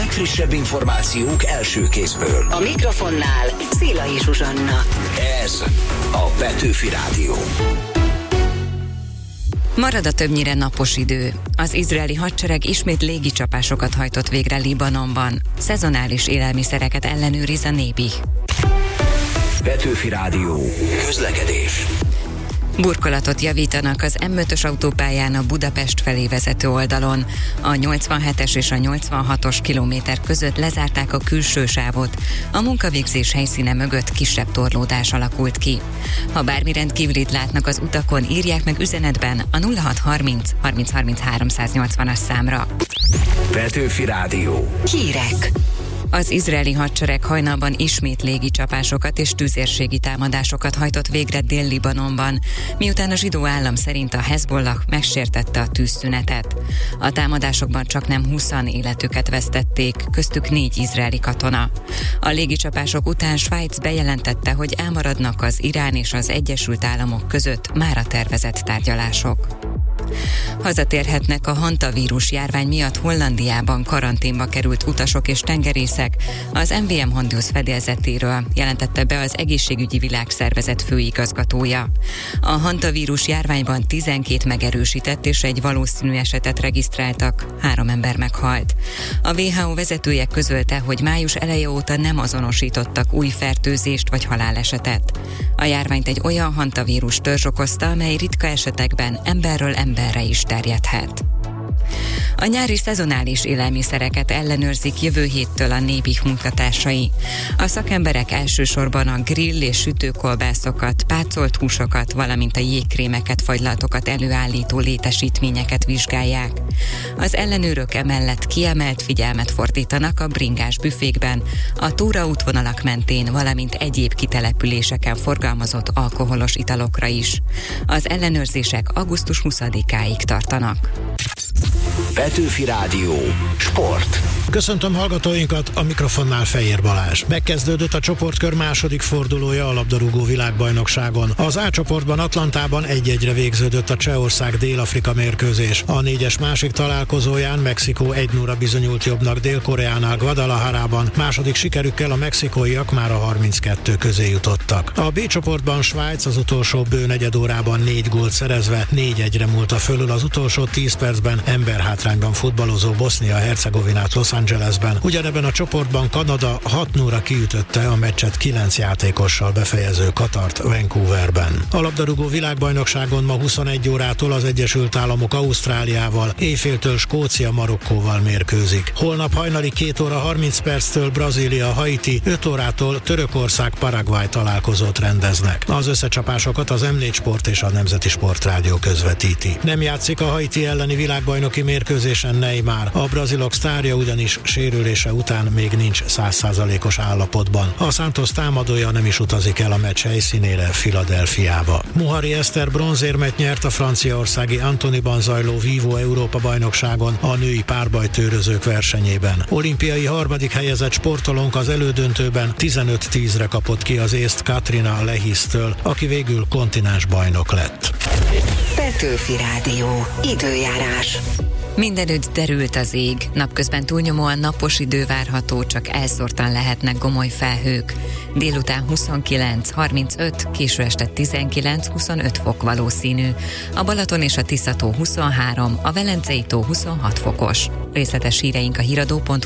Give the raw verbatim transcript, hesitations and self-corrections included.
legfrissebb információk első kézből. A mikrofonnál Szilai Zsuzsanna. Ez a Petőfi Rádió. Marad a többnyire napos idő. Az izraeli hadsereg ismét légicsapásokat hajtott végre Libanonban. Szezonális élelmiszereket ellenőriz a Nébih. Petőfi Rádió. Közlekedés. Burkolatot javítanak az M ötös autópályán a Budapest felé vezető oldalon. A nyolcvanhetes és a nyolcvanhatos kilométer között lezárták a külső sávot. A munkavégzés helyszíne mögött kisebb torlódás alakult ki. Ha bármi rendkívülit látnak az utakon, írják meg üzenetben a nulla hat harminc harminc harminc háromszáznyolcvanas számra. Petőfi Rádió. Hírek. Az izraeli hadsereg hajnalban ismét légicsapásokat és tüzérségi támadásokat hajtott végre Dél-Libanonban, miután a zsidó állam szerint a Hezbollah megsértette a tűzszünetet. A támadásokban csaknem húszan életüket vesztették, köztük négy izraeli katona. A légicsapások után Svájc bejelentette, hogy elmaradnak az Irán és az Egyesült Államok között már a tervezett tárgyalások. Hazatérhetnek a hantavírus járvány miatt Hollandiában karanténba került utasok és tengerészek, az em vé em Hondius fedélzetéről jelentette be az Egészségügyi Világszervezet főigazgatója. A hantavírus járványban tizenkét megerősített és egy valószínű esetet regisztráltak, három ember meghalt. A dupla vé há ó vezetője közölte, hogy május eleje óta nem azonosítottak új fertőzést vagy halálesetet. A járványt egy olyan hantavírus törzs okozta, amely ritka esetekben emberről emberre is terjedhet. A nyári szezonális élelmiszereket ellenőrzik jövő héttől a Nébih munkatársai. A szakemberek elsősorban a grill és sütőkolbászokat, pácolt húsokat, valamint a jégkrémeket, fagylaltokat előállító létesítményeket vizsgálják. Az ellenőrök emellett kiemelt figyelmet fordítanak a bringás büfékben, a túraútvonalak mentén, valamint egyéb kitelepüléseken forgalmazott alkoholos italokra is. Az ellenőrzések augusztus huszadikáig tartanak. Petőfi Rádió. Sport. Köszöntöm hallgatóinkat, a mikrofonnál Fejér Balázs. Megkezdődött a csoportkör második fordulója a labdarúgó világbajnokságon. Az A csoportban Atlantában egy-egyre végződött a Csehország-Dél-Afrika mérkőzés. A négyes másik találkozóján Mexikó egy nulla bizonyult jobbnak Dél-Koreánál Guadalajarában, második sikerükkel a mexikóiak már a harminckettő közé jutottak. A B csoportban Svájc az utolsó bő negyed órában négy gólt szerezve négy egyre múlta fölül az utolsó tíz percben emberhátrányban futballozó Bosznia-Hercegovinát Los Angelesben. Ugyanebben a csoportban Kanada hat nulla kiütötte a meccset kilenc játékossal befejező Katart Vancouverben. A labdarúgó világbajnokságon ma huszonegy órától az Egyesült Államok Ausztráliával, éjféltől Skócia Marokkóval mérkőzik. Holnap hajnali két óra harminc perctől Brazília Haiti, öt órától Törökország Paraguay találkozót rendeznek. Az összecsapásokat az M négy Sport és a Nemzeti Sportrádió közvetíti. Nem játszik a Haiti elleni világbajnoki mérkőzésen Neymar, a brazilok sztárja ugyanis sérülése után még nincs száz százalékos állapotban. A Santos támadója nem is utazik el a meccs helyszínére, Philadelphiába. Muhari Eszter bronzérmet nyert a franciaországi Antonyban zajló Vivo Európa bajnokságon a női párbajtőrözők versenyében. Olimpiai harmadik helyezett sportolónk az elődöntőben tizenöt tízre kapott ki az észt Katrina Lehisztől, aki végül kontinens bajnok lett. Petőfi Rádió. Időjárás. Mindenütt derült az ég, napközben túlnyomóan napos idő várható, csak elszórtan lehetnek gomoly felhők. Délután huszonkilenc harmincöt, késő este tizenkilenc huszonöt fok valószínű. A Balaton és a Tisza-tó huszonhárom, a Velencei-tó huszonhat fokos. Részletes híreink a híradó pont hu